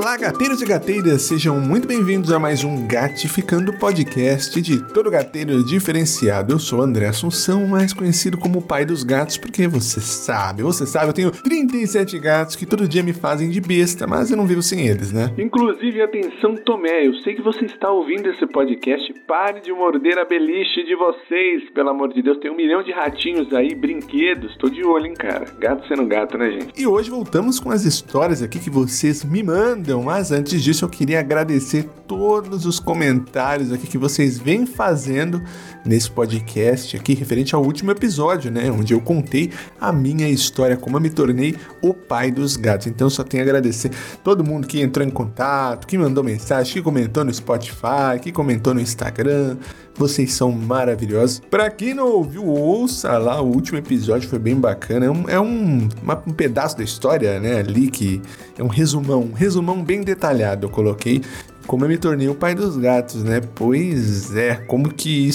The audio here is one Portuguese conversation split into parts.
Olá, gateiros e gateiras, sejam muito bem-vindos a mais um Gatificando Podcast de todo gateiro diferenciado. Eu sou André Assunção, mais conhecido como o pai dos gatos, porque você sabe, eu tenho 37 gatos que todo dia me fazem de besta, mas eu não vivo sem eles, né? Inclusive, atenção Tomé, eu sei que você está ouvindo esse podcast, pare de morder a beliche de vocês, pelo amor de Deus, tem 1 milhão de ratinhos aí, brinquedos, tô de olho, hein, cara, gato sendo gato, né, gente? E hoje voltamos com as histórias aqui que vocês me mandam, mas antes disso eu queria agradecer todos os comentários aqui que vocês vêm fazendo nesse podcast aqui, referente ao último episódio, né, onde eu contei a minha história, como eu me tornei o pai dos gatos. Então só tenho a agradecer todo mundo que entrou em contato, que mandou mensagem, que comentou no Spotify, que comentou no Instagram. Vocês são maravilhosos. Pra quem não ouviu, ouça lá, o último episódio foi bem bacana. É um pedaço da história, né, ali que é um resumão bem detalhado. Eu coloquei como eu me tornei o pai dos gatos, né? Pois é, como que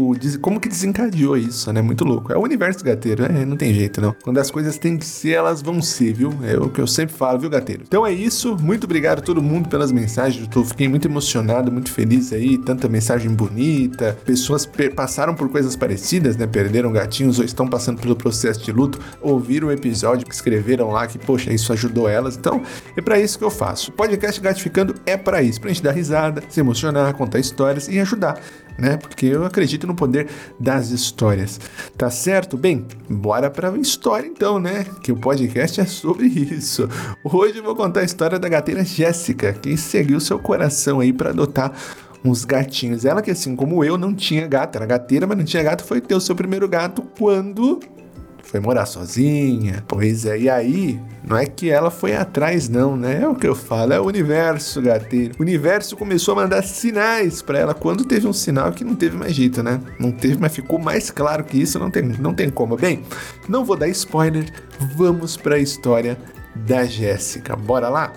desencadeou isso, né? Muito louco. É o universo gateiro, não tem jeito, não. Quando as coisas têm que ser, elas vão ser, viu? É o que eu sempre falo, viu, gateiro? Então é isso, muito obrigado a todo mundo pelas mensagens, fiquei muito emocionado, muito feliz aí, tanta mensagem bonita, pessoas passaram por coisas parecidas, né? Perderam gatinhos ou estão passando pelo processo de luto, ouviram o episódio, que escreveram lá que, poxa, isso ajudou elas. Então, é pra isso que eu faço. O podcast Gatificando é pra isso, pra gente dar risada, se emocionar, contar histórias e ajudar, né? Porque eu acredito no poder das histórias, tá certo? Bem, bora pra história então, né? Que o podcast é sobre isso. Hoje eu vou contar a história da gateira Jéssica, que seguiu seu coração aí pra adotar uns gatinhos. Ela que, assim como eu, não tinha gato, era gateira, mas não tinha gato, foi ter o seu primeiro gato quando foi morar sozinha. Pois é, e aí, não é que ela foi atrás não, né? É o que eu falo, é o universo gateiro. O universo começou a mandar sinais pra ela quando teve um sinal que não teve mais jeito, né? Não teve, mas ficou mais claro que isso, não tem como. Bem, não vou dar spoiler, vamos pra história da Jéssica. Bora lá?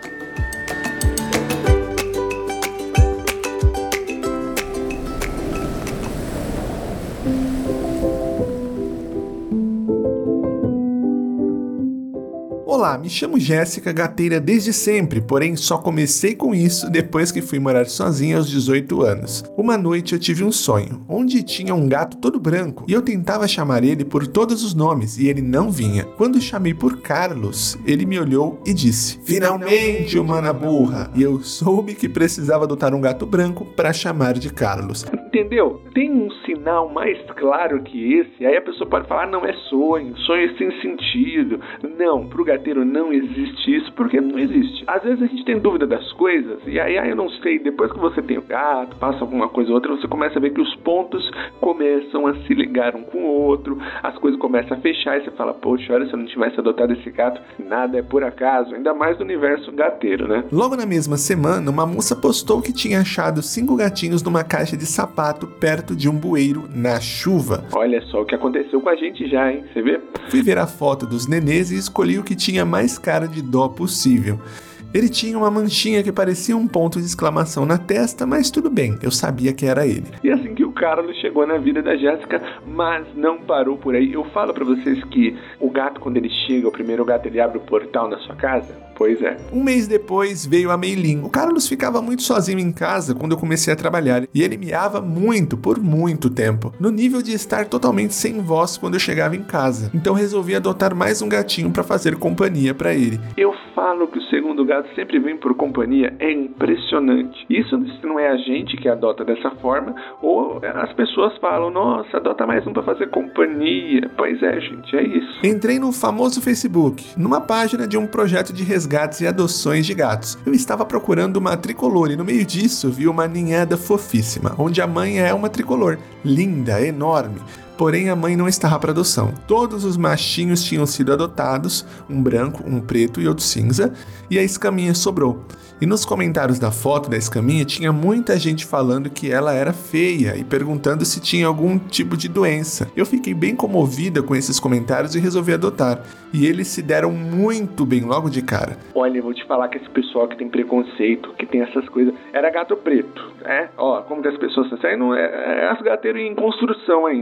Olá, me chamo Jéssica, gateira desde sempre, porém só comecei com isso depois que fui morar sozinha aos 18 anos. Uma noite eu tive um sonho, onde tinha um gato todo branco, e eu tentava chamar ele por todos os nomes, e ele não vinha. Quando chamei por Carlos, ele me olhou e disse: "Finalmente, humana burra!" E eu soube que precisava adotar um gato branco para chamar de Carlos. Entendeu? Tem um sinal mais claro que esse, aí a pessoa pode falar, não é sonho sem sentido. Não, pro gateiro não existe isso, porque não existe. Às vezes a gente tem dúvida das coisas, e aí eu não sei, depois que você tem o gato, passa alguma coisa ou outra, você começa a ver que os pontos começam a se ligar um com o outro, as coisas começam a fechar, e você fala, poxa, olha, se eu não tivesse adotado esse gato, nada é por acaso, ainda mais no universo gateiro, né? Logo na mesma semana, uma moça postou que tinha achado 5 gatinhos numa caixa de sapato perto de um bueiro na chuva. Olha só o que aconteceu com a gente já, hein? Você vê? Fui ver a foto dos nenês e escolhi o que tinha mais cara de dó possível. Ele tinha uma manchinha que parecia um ponto de exclamação na testa, mas tudo bem, eu sabia que era ele. E assim que o Carlos chegou na vida da Jéssica, mas não parou por aí. Eu falo pra vocês que o gato, quando ele chega, o primeiro gato, ele abre o portal na sua casa? Pois é. Um mês depois veio a Meilin. O Carlos ficava muito sozinho em casa quando eu comecei a trabalhar, e ele miava muito, por muito tempo, no nível de estar totalmente sem voz quando eu chegava em casa. Então resolvi adotar mais um gatinho para fazer companhia para ele. Eu falo que o segundo gato sempre vem por companhia, é impressionante. Isso não é a gente que adota dessa forma, ou as pessoas falam, nossa, adota mais um para fazer companhia. Pois é, gente, é isso. Entrei no famoso Facebook, numa página de um projeto de resgates e adoções de gatos. Eu estava procurando uma tricolor e no meio disso vi uma ninhada fofíssima, onde a mãe é uma tricolor, linda, enorme. Porém, a mãe não estava para adoção. Todos os machinhos tinham sido adotados, um branco, um preto e outro cinza, e a escaminha sobrou. E nos comentários da foto da escaminha tinha muita gente falando que ela era feia e perguntando se tinha algum tipo de doença. Eu fiquei bem comovida com esses comentários e resolvi adotar. E eles se deram muito bem logo de cara. Olha, eu vou te falar que esse pessoal que tem preconceito, que tem essas coisas, era gato preto, né? Ó, como que as pessoas estão saindo, as gateiras em construção ainda, que não entendem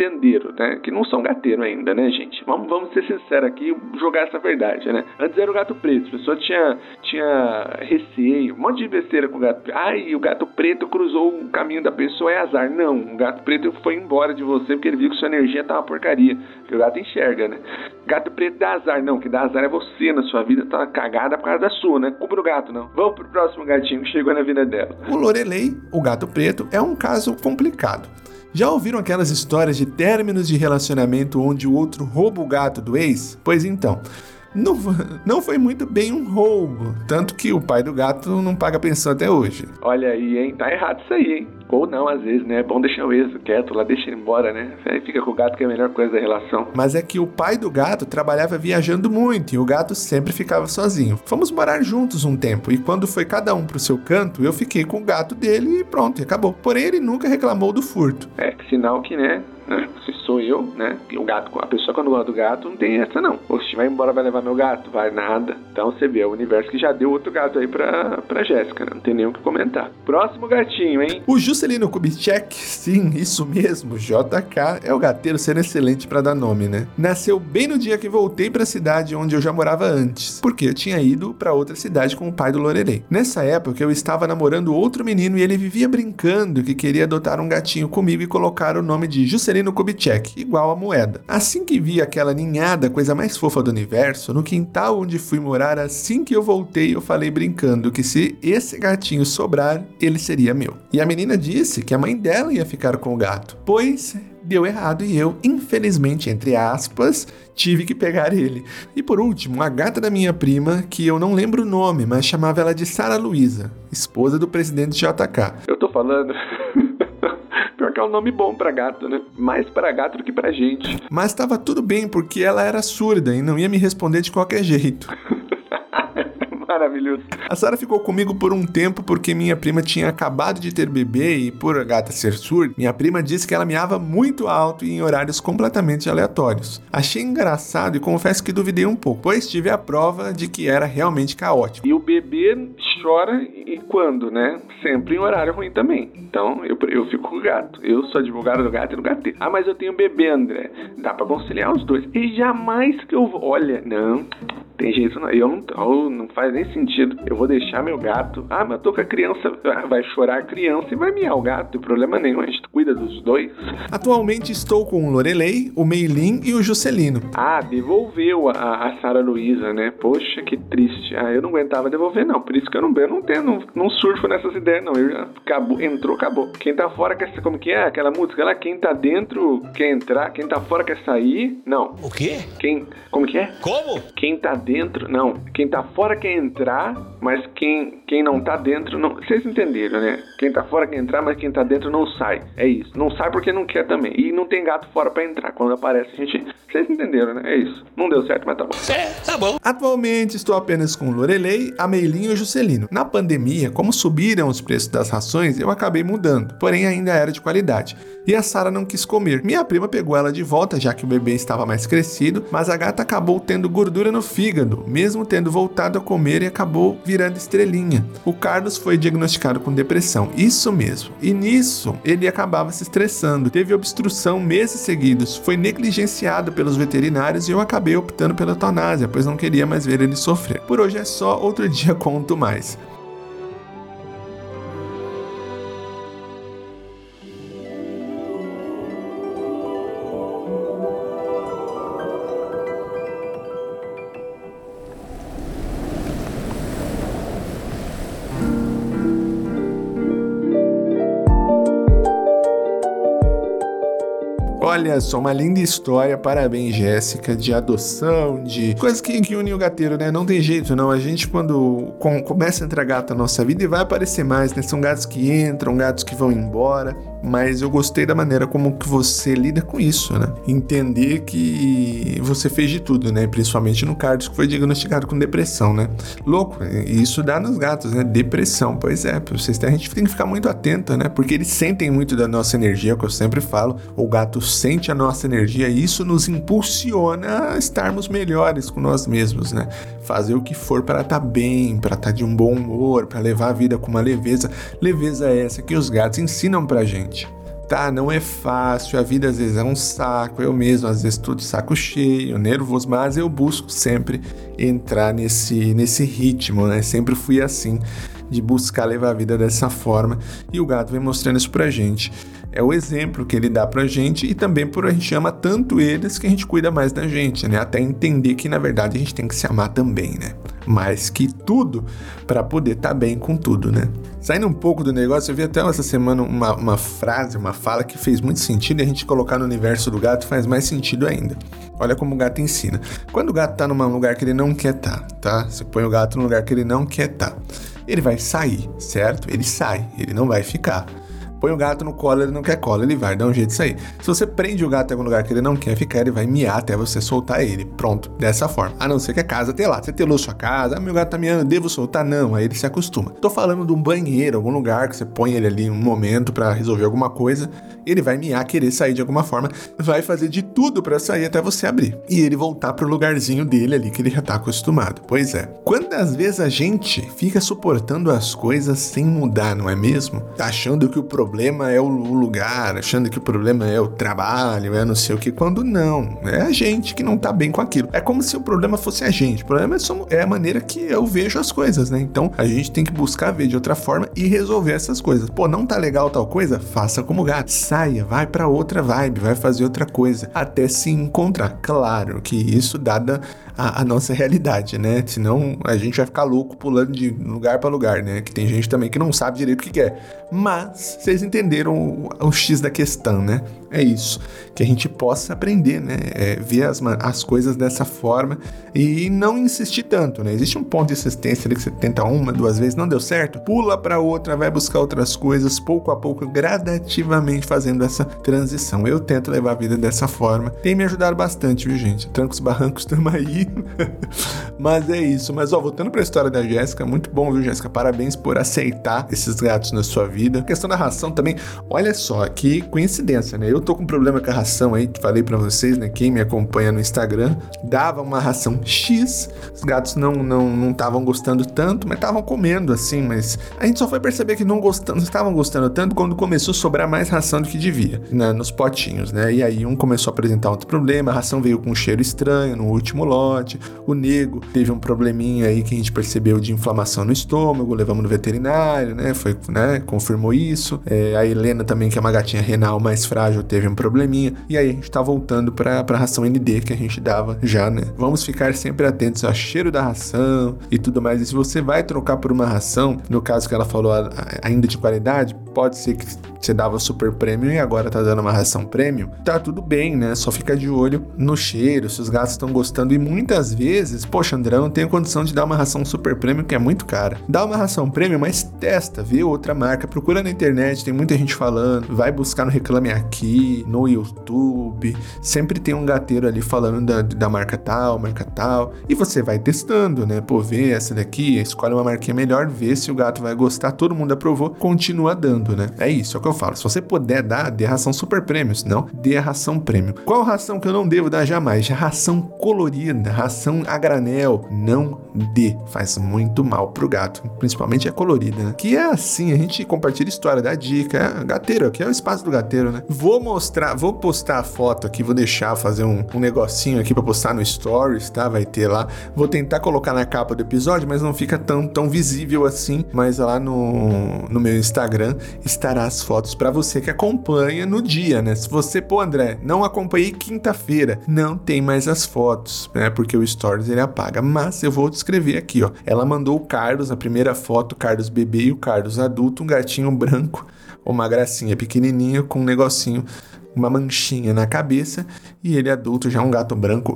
fazendeiro, né? Que não são gateiros ainda, né, gente? Vamos ser sinceros aqui e jogar essa verdade, né? Antes era o gato preto, a pessoa tinha receio, um monte de besteira com o gato preto. Ai, o gato preto cruzou o caminho da pessoa, é azar. Não, o gato preto foi embora de você porque ele viu que sua energia tá uma porcaria. Porque o gato enxerga, né? Gato preto dá azar. Não, que dá azar é você na sua vida, tá cagada por causa da sua, né? Culpa o gato, não. Vamos pro próximo gatinho que chegou na vida dela. O Lorelei, o gato preto, é um caso complicado. Já ouviram aquelas histórias de términos de relacionamento onde o outro rouba o gato do ex? Pois então, não foi muito bem um roubo, tanto que o pai do gato não paga pensão até hoje. Olha aí, hein? Tá errado isso aí, hein? Ou não, às vezes, né? É bom deixar o ex quieto lá, deixa ele embora, né? Aí fica com o gato, que é a melhor coisa da relação. Mas é que o pai do gato trabalhava viajando muito e o gato sempre ficava sozinho. Fomos morar juntos um tempo e quando foi cada um pro seu canto, eu fiquei com o gato dele e pronto, acabou. Porém, ele nunca reclamou do furto. É, sinal que, né? Se sou eu, né? O gato, a pessoa quando gosta do gato não tem essa não. Oxe, vai embora, vai levar meu gato? Vai nada. Então você vê, é o universo que já deu outro gato aí pra Jéssica, né? Não tem nem o que comentar. Próximo gatinho, hein? O Juscelino Kubitschek, sim, isso mesmo, JK, é o gateiro sendo excelente pra dar nome, né? Nasceu bem no dia que voltei pra cidade onde eu já morava antes, porque eu tinha ido pra outra cidade com o pai do Lorelei. Nessa época eu estava namorando outro menino e ele vivia brincando que queria adotar um gatinho comigo e colocar o nome de Juscelino Kubitschek, igual a moeda. Assim que vi aquela ninhada, coisa mais fofa do universo, no quintal onde fui morar, assim que eu voltei, eu falei brincando que se esse gatinho sobrar, ele seria meu. E a menina disse que a mãe dela ia ficar com o gato, pois deu errado e eu, infelizmente, entre aspas, tive que pegar ele. E por último, a gata da minha prima, que eu não lembro o nome, mas chamava ela de Sara Luísa, esposa do presidente JK. Eu tô falando... Pior que é um nome bom pra gato, né? Mais pra gato do que pra gente. Mas tava tudo bem, porque ela era surda e não ia me responder de qualquer jeito. Maravilhoso. A Sara ficou comigo por um tempo porque minha prima tinha acabado de ter bebê e por a gata ser surda, minha prima disse que ela miava muito alto e em horários completamente aleatórios. Achei engraçado e confesso que duvidei um pouco, pois tive a prova de que era realmente caótico. E o bebê chora e quando, né? Sempre em horário ruim também. Então eu fico com o gato. Eu sou advogado do gato e do gateiro. Ah, mas eu tenho bebê, André. Dá pra conciliar os dois. E jamais que eu vou... Olha, não... Tem jeito não, não faz nem sentido. Eu vou deixar meu gato. Ah, mas eu tô com a criança. Vai chorar a criança e vai miar o gato. Não tem problema nenhum, a gente cuida dos dois. Atualmente estou com o Lorelei, o Meilin e o Juscelino. Ah, devolveu a Sara Luísa, né? Poxa, que triste. Ah, eu não aguentava devolver, não. Por isso que eu não surfo nessas ideias, não. Eu já entrou, acabou. Quem tá fora quer... Como que é aquela música lá? Quem tá dentro quer entrar, quem tá fora quer sair. Não. O quê? Como que é? Como? Quem tá dentro, não. Quem tá fora quer entrar, mas quem não tá dentro, não. Vocês entenderam, né? Quem tá fora quer entrar, mas quem tá dentro não sai. É isso. Não sai porque não quer também. E não tem gato fora pra entrar. Quando aparece, a gente... Vocês entenderam, né? É isso. Não deu certo, mas tá bom. Tá bom. Atualmente estou apenas com o Lorelei, a Meilin e o Juscelino. Na pandemia, como subiram os preços das rações, eu acabei mudando. Porém, ainda era de qualidade. E a Sara não quis comer. Minha prima pegou ela de volta, já que o bebê estava mais crescido, mas a gata acabou tendo gordura no fígado, mesmo tendo voltado a comer e acabou virando estrelinha. O Carlos foi diagnosticado com depressão, isso mesmo. E nisso, ele acabava se estressando. Teve obstrução meses seguidos, foi negligenciado pelos veterinários e eu acabei optando pela eutanásia, pois não queria mais ver ele sofrer. Por hoje é só, outro dia conto mais. Olha só, uma linda história, parabéns, Jéssica, de adoção, de coisas que unem o gateiro, né? Não tem jeito, não. A gente, quando começa a entrar gato na nossa vida, e vai aparecer mais, né? São gatos que entram, gatos que vão embora, mas eu gostei da maneira como que você lida com isso, né? Entender que você fez de tudo, né? Principalmente no Carlos, que foi diagnosticado com depressão, né? Louco, isso dá nos gatos, né? Depressão, pois é, pra vocês, a gente tem que ficar muito atento, né? Porque eles sentem muito da nossa energia, que eu sempre falo, o gato sente a nossa energia e isso nos impulsiona a estarmos melhores com nós mesmos, né? Fazer o que for para estar bem, para estar de um bom humor, para levar a vida com uma leveza. Leveza é essa que os gatos ensinam pra gente. tá, não é fácil, a vida às vezes é um saco, eu mesmo às vezes tô de saco cheio, nervoso, mas eu busco sempre entrar nesse ritmo, né? Sempre fui assim, de buscar levar a vida dessa forma, e o gato vem mostrando isso pra gente. É o exemplo que ele dá pra gente, e também por a gente ama tanto eles que a gente cuida mais da gente, né? Até entender que na verdade a gente tem que se amar também, né? Mais que tudo, para poder estar bem com tudo, né? Saindo um pouco do negócio, eu vi até essa semana uma frase, uma fala que fez muito sentido, e a gente colocar no universo do gato faz mais sentido ainda. Olha como o gato ensina. Quando o gato tá num lugar que ele não quer tá? Você põe o gato num lugar que ele não quer ele vai sair, certo? Ele sai, ele não vai ficar. Põe o gato no colo, ele não quer colo, ele vai dar um jeito de sair. Se você prende o gato em algum lugar que ele não quer ficar, ele vai miar até você soltar ele. Pronto, dessa forma. A não ser que a casa tenha lá. Você telou sua casa, meu gato tá miando, devo soltar? Não, aí ele se acostuma. Tô falando de um banheiro, algum lugar que você põe ele ali um momento pra resolver alguma coisa, ele vai miar, querer sair de alguma forma, vai fazer de tudo pra sair até você abrir. E ele voltar pro lugarzinho dele ali que ele já tá acostumado. Pois é. Quantas vezes a gente fica suportando as coisas sem mudar, não é mesmo? Achando que o problema é o lugar, achando que o problema é o trabalho, é não sei o que, quando não. É a gente que não tá bem com aquilo. É como se o problema fosse a gente. O problema é a maneira que eu vejo as coisas, né? Então, a gente tem que buscar ver de outra forma e resolver essas coisas. Pô, não tá legal tal coisa? Faça como gato. Saia, vai pra outra vibe, vai fazer outra coisa, até se encontrar. Claro que isso dada a nossa realidade, né? Senão a gente vai ficar louco pulando de lugar pra lugar, né? Que tem gente também que não sabe direito o que quer. Mas vocês entenderam o X da questão, né? É isso. Que a gente possa aprender, né? Ver as coisas dessa forma e não insistir tanto, né? Existe um ponto de insistência ali que você tenta uma, duas vezes, não deu certo, pula pra outra, vai buscar outras coisas, pouco a pouco, gradativamente fazendo essa transição. Eu tento levar a vida dessa forma. Tem me ajudado bastante, viu, gente? Trancos barrancos, tamo aí. Mas é isso. Mas, voltando pra história da Jéssica, muito bom, viu, Jéssica? Parabéns por aceitar esses gatos na sua vida. A questão da ração também, olha só, que coincidência, né? Eu tô com um problema com a ração aí, que falei pra vocês, né? Quem me acompanha no Instagram, dava uma ração X, os gatos não estavam gostando tanto, mas estavam comendo, assim, mas a gente só foi perceber que não estavam gostando tanto quando começou a sobrar mais ração do que devia, né? Nos potinhos, né? E aí um começou a apresentar outro problema, a ração veio com um cheiro estranho no último lote, o Nego teve um probleminha aí que a gente percebeu de inflamação no estômago, levamos no veterinário, né? Foi, né? Confirmou isso. A Helena também, que é uma gatinha renal mais frágil, teve um probleminha. E aí a gente tá voltando pra ração ND que a gente dava já, né? Vamos ficar sempre atentos ao cheiro da ração e tudo mais. E se você vai trocar por uma ração, no caso que ela falou ainda de qualidade, pode ser que você dava super premium e agora tá dando uma ração premium, tá tudo bem, né? Só fica de olho no cheiro, se os gatos estão gostando. E muitas vezes, poxa, André, eu não tenho condição de dar uma ração super premium, que é muito cara. Dá uma ração premium, mas testa, vê outra marca, procura na internet, tem muita gente falando, vai buscar no Reclame Aqui, no YouTube, sempre tem um gateiro ali falando da marca tal, e você vai testando, né? Pô, vê essa daqui, escolhe uma marquinha melhor, vê se o gato vai gostar, todo mundo aprovou, continua dando, né? É isso, é o que eu falo. Se você puder dar, dê ração super premium, senão dê a ração premium. Qual ração que eu não devo dar jamais? Ração colorida, ração a granel, não dê. Faz muito mal pro gato, principalmente a colorida, né? Que é assim, a gente compartilha história, dá dica, gateiro, aqui é o espaço do gateiro, né? Vou postar a foto aqui, vou deixar fazer um negocinho aqui pra postar no Stories, tá? Vai ter lá. Vou tentar colocar na capa do episódio, mas não fica tão visível assim, mas lá no meu Instagram estará as fotos pra você que acompanha no dia, né? Se você, pô, André, não acompanhei quinta-feira, não tem mais as fotos, né? Porque o Stories ele apaga, mas eu vou descrever aqui, ó. Ela mandou o Carlos, a primeira foto, o Carlos bebê e o Carlos adulto, um gatinho branco, uma gracinha pequenininha com um negocinho, uma manchinha na cabeça, e ele adulto já um gato branco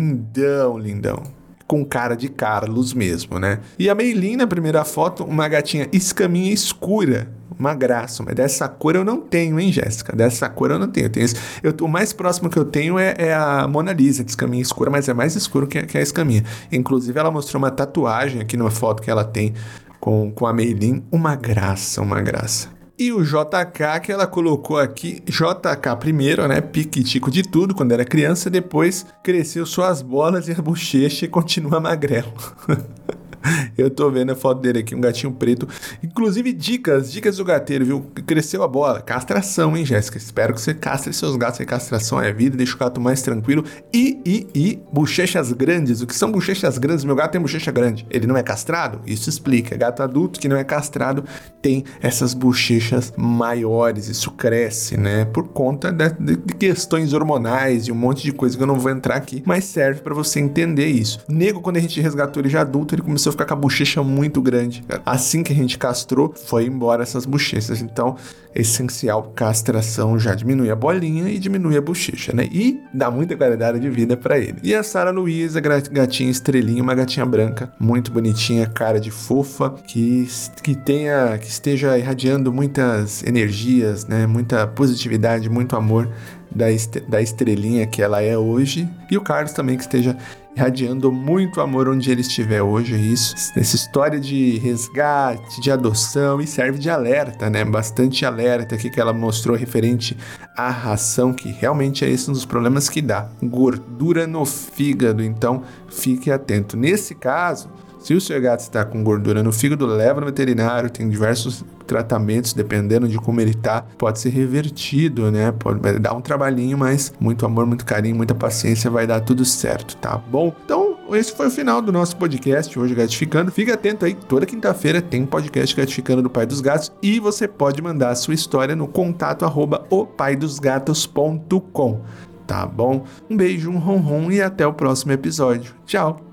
lindão, com cara de Carlos mesmo, né? E a Meilin, na primeira foto, uma gatinha escaminha escura, uma graça, mas dessa cor eu não tenho, hein, Jéssica? Dessa cor eu não tenho. O mais próximo que eu tenho é a Mona Lisa, de escaminha escura, mas é mais escuro que a escaminha. Inclusive, ela mostrou uma tatuagem aqui numa foto que ela tem com a Meilin, uma graça. E o JK que ela colocou aqui, JK primeiro, né, piquitico de tudo quando era criança, depois cresceu suas bolas e a bochecha e continua magrelo. Eu tô vendo a foto dele aqui, um gatinho preto. Inclusive, dicas do gateiro, viu? Cresceu a bola. Castração, hein, Jéssica? Espero que você castre seus gatos. Castração é vida, deixa o gato mais tranquilo. E bochechas grandes. O que são bochechas grandes? Meu gato tem bochecha grande. Ele não é castrado? Isso explica. Gato adulto que não é castrado tem essas bochechas maiores. Isso cresce, né? Por conta de questões hormonais e um monte de coisa que eu não vou entrar aqui, mas serve pra você entender isso. Nego, quando a gente resgatou ele já adulto, ele começou a ficar com a bochecha muito grande. Assim que a gente castrou, foi embora essas bochechas. Então, essencial, castração já diminui a bolinha e diminui a bochecha, né? E dá muita qualidade de vida pra ele. E a Sara Luísa, gatinha estrelinha, uma gatinha branca, muito bonitinha, cara de fofa, que esteja irradiando muitas energias, né? Muita positividade, muito amor da estrelinha que ela é hoje. E o Carlos também, que esteja irradiando muito amor onde ele estiver hoje. Isso, essa história de resgate, de adoção, e serve de alerta, né? Bastante alerta aqui que ela mostrou referente à ração, que realmente é esse um dos problemas que dá. Gordura no fígado, então fique atento. Nesse caso, se o seu gato está com gordura no fígado, leva no veterinário, tem diversos tratamentos, dependendo de como ele tá, pode ser revertido, né? Pode dar um trabalhinho, mas muito amor, muito carinho, muita paciência, vai dar tudo certo, tá bom? Então, esse foi o final do nosso podcast, hoje Gatificando. Fica atento aí, toda quinta-feira tem podcast Gatificando do Pai dos Gatos e você pode mandar a sua história no contato@opaidosgatos.com, tá bom? Um beijo, um ronron e até o próximo episódio. Tchau!